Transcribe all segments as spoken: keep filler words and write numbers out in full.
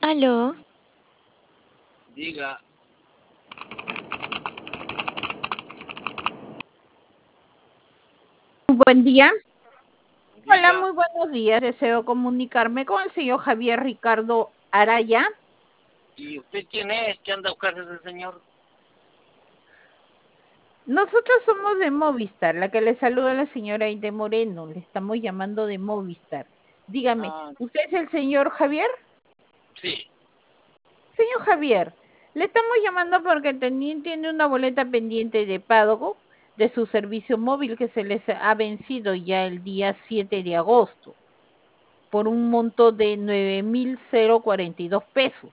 Aló, Diga, Buen día. Hola, diga, muy buenos días. Deseo comunicarme con el señor Javier Ricardo Araya. ¿y usted quién es? ¿Qué anda buscando ese señor? Nosotros somos de Movistar, la que le saluda la señora Aide Moreno. Le estamos llamando de Movistar. Dígame, Ah, ¿usted es el señor Javier? sí, Señor Javier, le estamos llamando porque teni- tiene una boleta pendiente de pago de su servicio móvil que se les ha vencido ya el día siete de agosto por un monto de nueve mil cuarenta y dos pesos.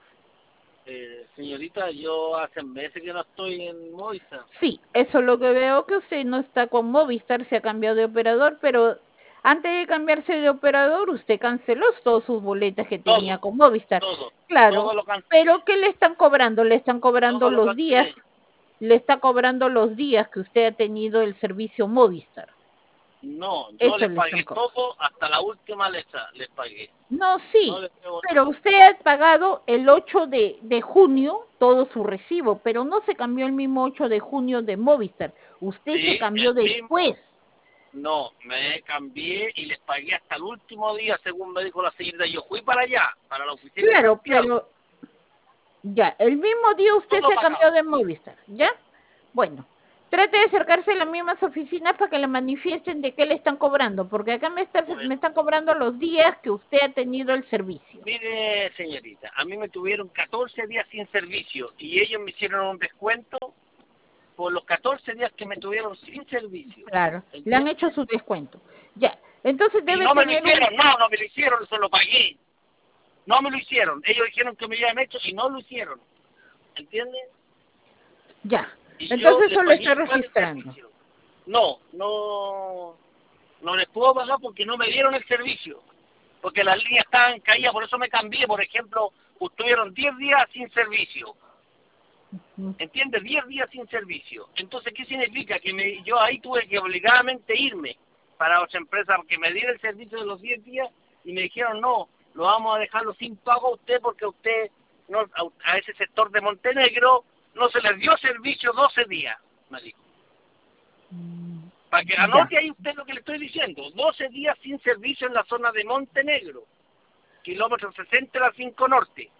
eh, señorita, yo hace meses que no estoy en Movistar. Sí, eso es lo que veo, que usted no está con Movistar, se ha cambiado de operador, pero antes de cambiarse de operador, usted canceló todas sus boletas que tenía Todo, con Movistar. todo, todo Claro, lo cancelé, pero ¿qué le están cobrando? Le están cobrando todo lo los días, cancelé. le está cobrando los días que usted ha tenido el servicio Movistar. No, yo Eso les le están pagué cobrando. todo, hasta la última letra les pagué. No, No sí, les debo pero nada. usted ha pagado el ocho de, de junio todo su recibo, pero no se cambió el mismo ocho de junio de Movistar. Usted se Sí, cambió el mismo, después. no, me cambié y les pagué hasta el último día, según me dijo la señorita. Yo fui para allá, para la oficina de Claro, Santiago, pero ya, el mismo día usted todo se cambió pagado. de Movistar, ¿ya? Bueno, trate de acercarse a las mismas oficinas para que le manifiesten de qué le están cobrando, porque acá me, está, me Bueno, están cobrando los días que usted ha tenido el servicio. mire, señorita, a mí me tuvieron catorce días sin servicio y ellos me hicieron un descuento por los catorce días que me tuvieron sin servicio. Claro, le han hecho ¿Entiende? su descuento. Ya, entonces Y debe no me lo tener un... hicieron, no, no me lo hicieron, se lo pagué. No me lo hicieron. Ellos dijeron que me habían hecho y no lo hicieron. ¿Entiende? Ya, Y yo entonces les eso lo pagué estoy igual el registrando. servicio. No, no, no les puedo pagar porque no me dieron el servicio. Porque las líneas estaban caídas, por eso me cambié. Por ejemplo, estuvieron diez días sin servicio. Mm, ¿Entiendes? diez días sin servicio. Entonces, ¿qué significa? Que me, yo ahí tuve que obligadamente irme para otra empresa que me diera el servicio de los diez días y me dijeron, no, lo vamos a dejarlo sin pago a usted porque a usted, no, a, a ese sector de Montenegro, no se les dio servicio doce días, me dijo. mm, Para que Ya, anote ahí usted lo que le estoy diciendo. doce días sin servicio en la zona de Montenegro, kilómetro sesenta a la cinco Norte.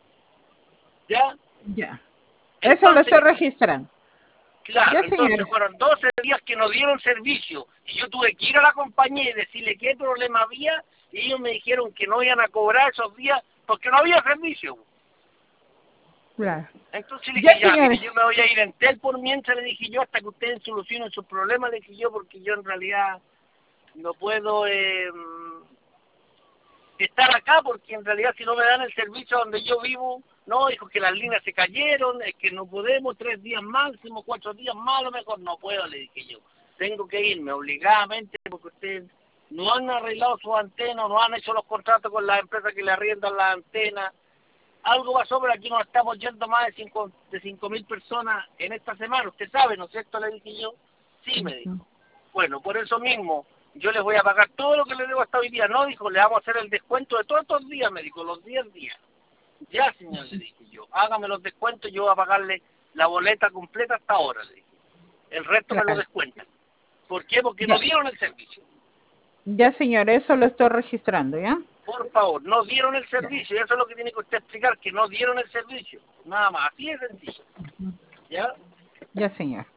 ¿Ya? ya. Eso lo Entonces, estoy registrando. claro, Ya, entonces señor. fueron doce días que no dieron servicio y yo tuve que ir a la compañía y decirle qué problema había y ellos me dijeron que no iban a cobrar esos días porque no había servicio. Claro. Entonces le Ya, dije, ya, señor. mire, yo me voy a ir en tel por mientras, le dije yo, hasta que ustedes solucionen sus problemas, le dije yo, porque yo en realidad no puedo eh, estar acá porque en realidad si no me dan el servicio donde yo vivo, no, dijo que las líneas se cayeron, es que no podemos, tres días máximo, cuatro días más, a lo mejor no puedo, le dije yo. Tengo que irme obligadamente porque ustedes no han arreglado sus antenas, no han hecho los contratos con las empresas que le arriendan las antenas. Algo pasó, pero aquí nos estamos yendo más de cinco de cinco mil personas en esta semana. Usted sabe, ¿no es cierto? Le dije yo. Sí, me Ujú. dijo. Bueno, por eso mismo, yo les voy a pagar todo lo que le debo hasta hoy día. No, dijo, le vamos a hacer el descuento de todos estos días, me dijo, los diez días. Ya, señor, le dije yo. Hágame los descuentos, yo voy a pagarle la boleta completa hasta ahora, le dije. El resto me lo Claro. descuentan. ¿Por qué? Porque no Ya. dieron el servicio. Ya, señor, eso lo estoy registrando, ¿ya? Por favor, no dieron el Ya, servicio. Eso es lo que tiene que usted explicar, que no dieron el servicio. Nada más, así de sencillo. ¿Ya? ya, señor.